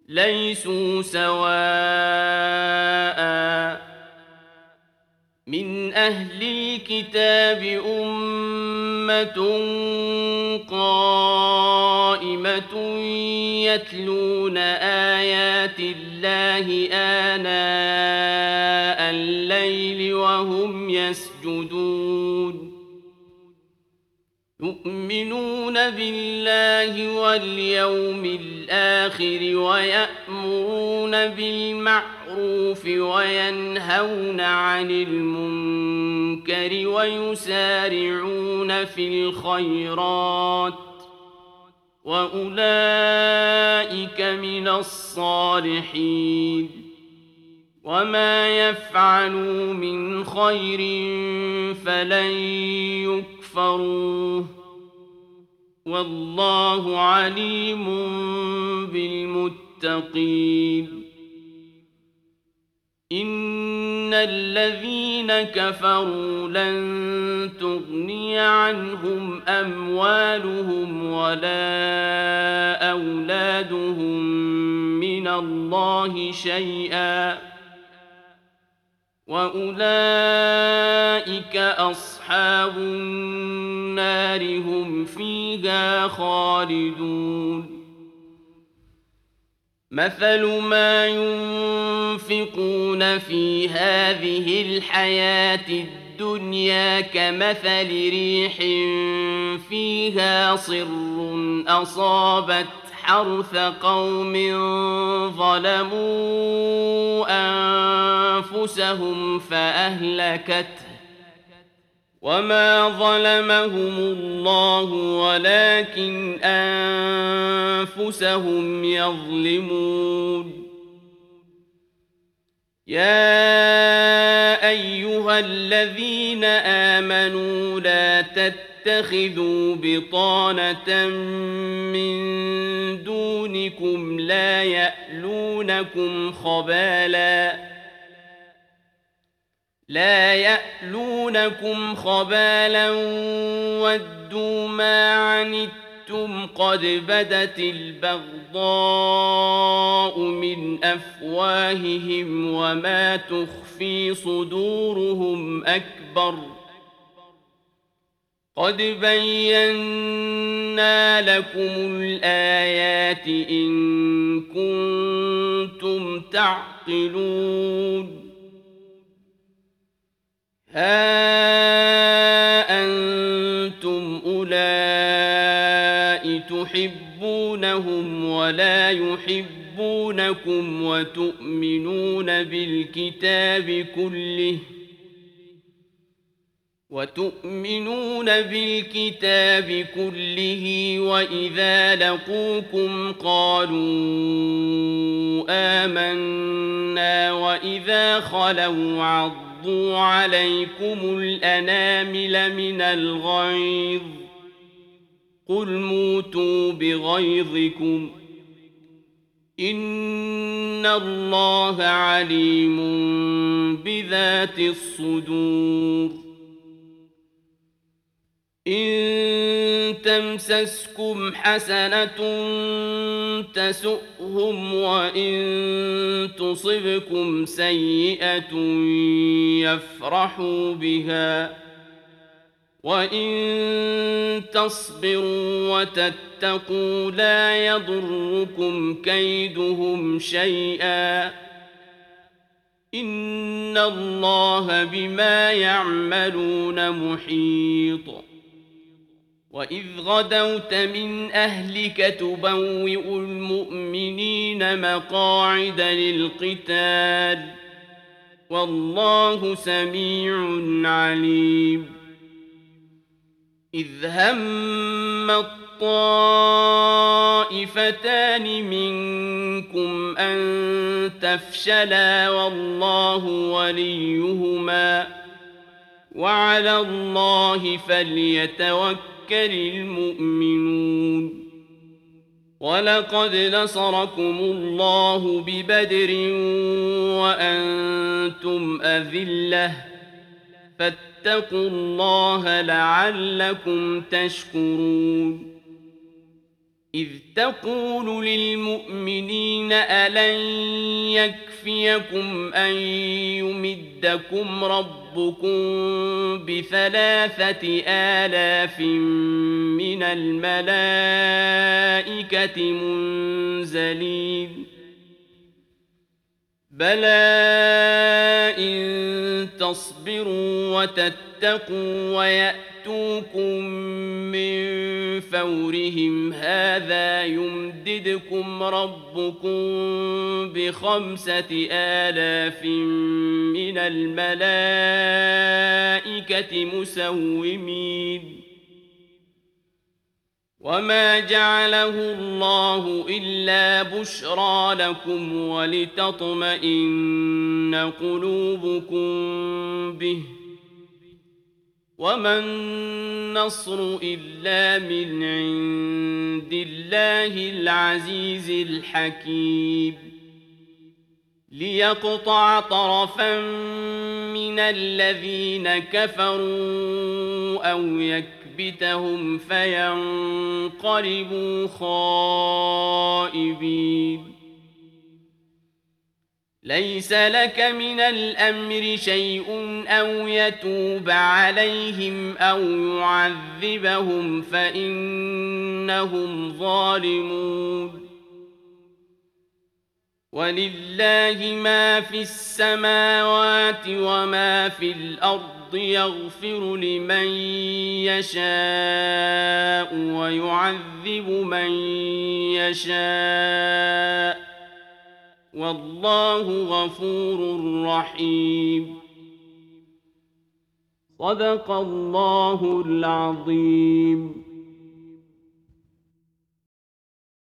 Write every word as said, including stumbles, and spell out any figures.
ليسوا سواء من أهل الكتاب أمة قائمة يتلون آيات الله آناء الليل وهم يسجدون يؤمنون بالله واليوم الآخر ويأمرون بالمعروف وينهون عن المنكر ويسارعون في الخيرات وأولئك من الصالحين وما يفعلوا من خير فلن يكفروه والله عليم بالمتقين إن الذين كفروا لن تغني عنهم أموالهم ولا أولادهم من الله شيئا وأولئك أصحاب النار هم فيها خالدون مثل ما ينفقون في هذه الحياة الدنيا كمثل ريح فيها صر أصابت حرث قوم ظلموا أنفسهم فأهلكته وما ظلمهم الله ولكن أنفسهم يظلمون يا أيها الذين آمنوا لا تتخذوا بطانة من دونكم لا يألونكم خبالا لا يألونكم خبالا ودوا ما عنتم قد بدت البغضاء من أفواههم وما تخفي صدورهم أكبر قد بينا لكم الآيات إن كنتم تعقلون ها أنتم أولئك تحبونهم ولا يحبونكم وتؤمنون بالكتاب كله وتؤمنون بالكتاب كله وإذا لقوكم قالوا آمنا وإذا خلوا عضوا عليكم الأنامل من الغيظ قل موتوا بغيظكم إن الله عليم بذات الصدور إن تمسسكم حسنة تسؤهم وإن تصبكم سيئة يفرحوا بها وإن تصبروا وتتقوا لا يضركم كيدهم شيئا إن الله بما يعملون محيط وإذ غدوت من أهلك تبوئ المؤمنين مقاعد للقتال والله سميع عليم إذ هم الطائفتان منكم أن تفشلا والله وليهما وعلى الله فليتوكل المؤمنون ولقد نصركم الله ببدر وأنتم أذلة فاتقوا الله لعلكم تشكرون إذ تقول للمؤمنين المشركين ألن يكفيكم أن يمدكم ربكم بثلاثة آلاف من الملائكة منزلين بلى إن تصبروا وتتقوا ويأتوكم من فورهم هذا يمددكم ربكم بخمسة آلاف من الملائكة مسومين وما جعله الله إلا بشرى لكم ولتطمئن قلوبكم به وما النصر إلا من عند الله العزيز الحكيم ليقطع طرفا من الذين كفروا أو يكبتهم فينقلبوا خائبين ليس لك من الأمر شيء أو يتوب عليهم أو يعذبهم فإنهم ظالمون ولله ما في السماوات وما في الأرض يغفر لمن يشاء ويعذب من يشاء والله غفور رحيم صدق الله العظيم.